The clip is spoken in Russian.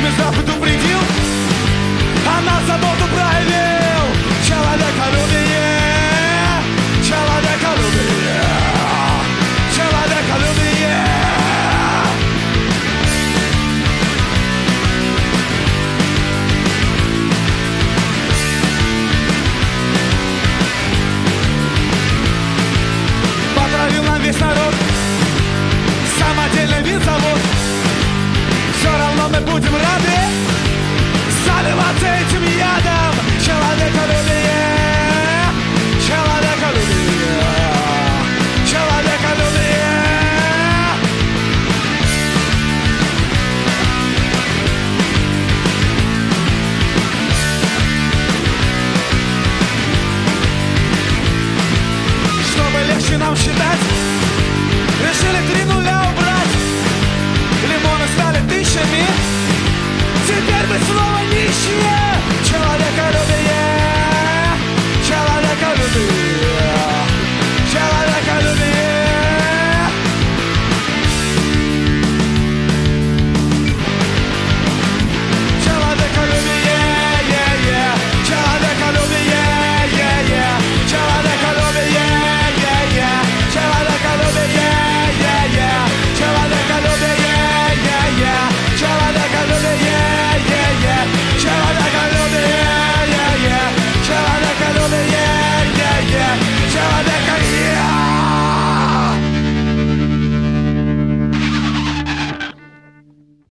время Запад упредил, а нас заботу проявил человеколюбие, человеколюбие, человеколюбие. Потравил нам весь народ самодельный винзавод. Все равно мы будем рады заливаться этим ядом. Человеколюбие, человеколюбие, человеколюбие. Чтобы легче нам считать, решили 3 нуля убрать. Лимоны стали тысячами, теперь мы снова нищие.